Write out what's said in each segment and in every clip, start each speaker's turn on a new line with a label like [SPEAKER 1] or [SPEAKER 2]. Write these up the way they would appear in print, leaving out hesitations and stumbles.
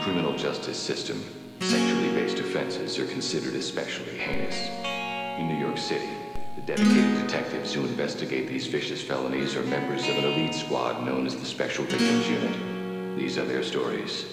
[SPEAKER 1] criminal justice system, sexually based offenses are considered especially heinous. In New York City, the dedicated detectives who investigate these vicious felonies are members of an elite squad known as the Special Victims Unit. These are their stories.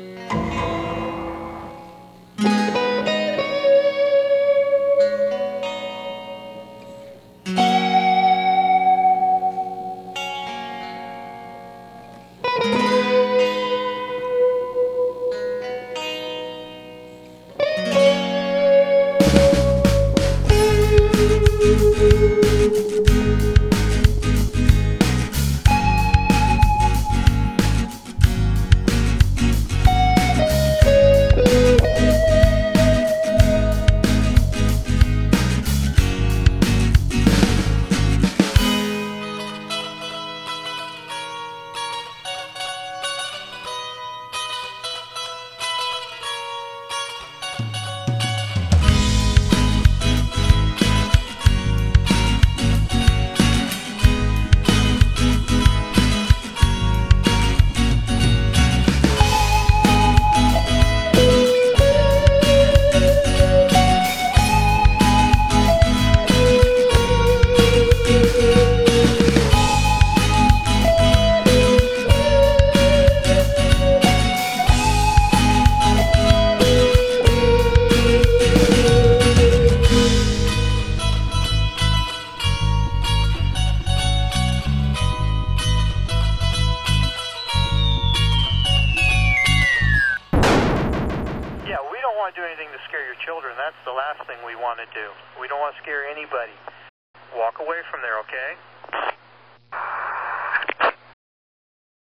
[SPEAKER 2] Do anything to scare your children. That's the last thing we want to do. We don't want to scare anybody. Walk away from there, okay?